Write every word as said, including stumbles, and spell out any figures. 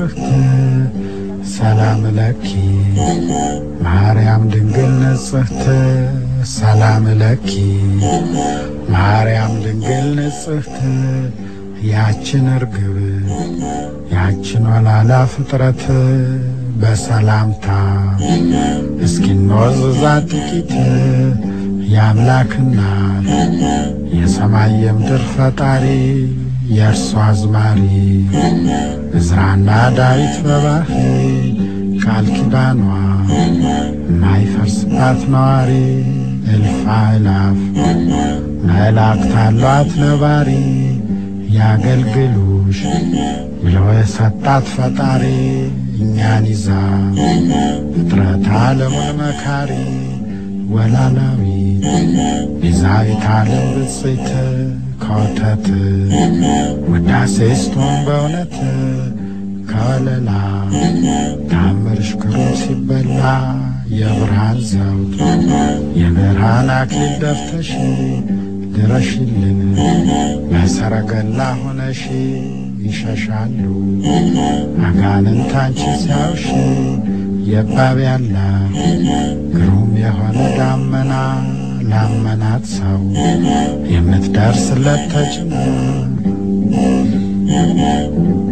ንጽሕት ሰላም ለኪ ማርያም ድንግል ንጽሕት ሰላም ለኪ ማርያም ድንግል ንጽሕት ያችን እርግብ ያችን ወላላ ፍጥረት በሰላምታ እስኪንወዝዛ ጥቂት የአምላክ እናት የሰማይ የምድር ፈጣሪ የእርሷ አዝማሪ ዕዝራና ዳዊት በባሕሪ ቃል ኪዳኗ ማይፈርስባት ነዋሪ እልፍ አእላፍ መላእክት አሏት ነባሪ ያገልግሉሽ ብሎ የሰጣት ፈጣሪ እኛን ይዛ ፍጥረት ዓለሙን መካሪ ወላላዊት ቤዛዊት ዓለም ብፅዕት ከወተት ውዳሴ ስቶን በእውነት ከወለላ ታምርሽ ክሩም ሲበላ የብርሃን ዘውድ የብርሃን አክሊል ደፍተሽ ድረሽልን በሰረገላ ሆነሽ ይሸሻሉ አጋንንት አንቺ ሲያዩሽ የባቢያላ ግሩም የሆነ ዳመና ላመናት ሰው የምትደርስለት ተጭና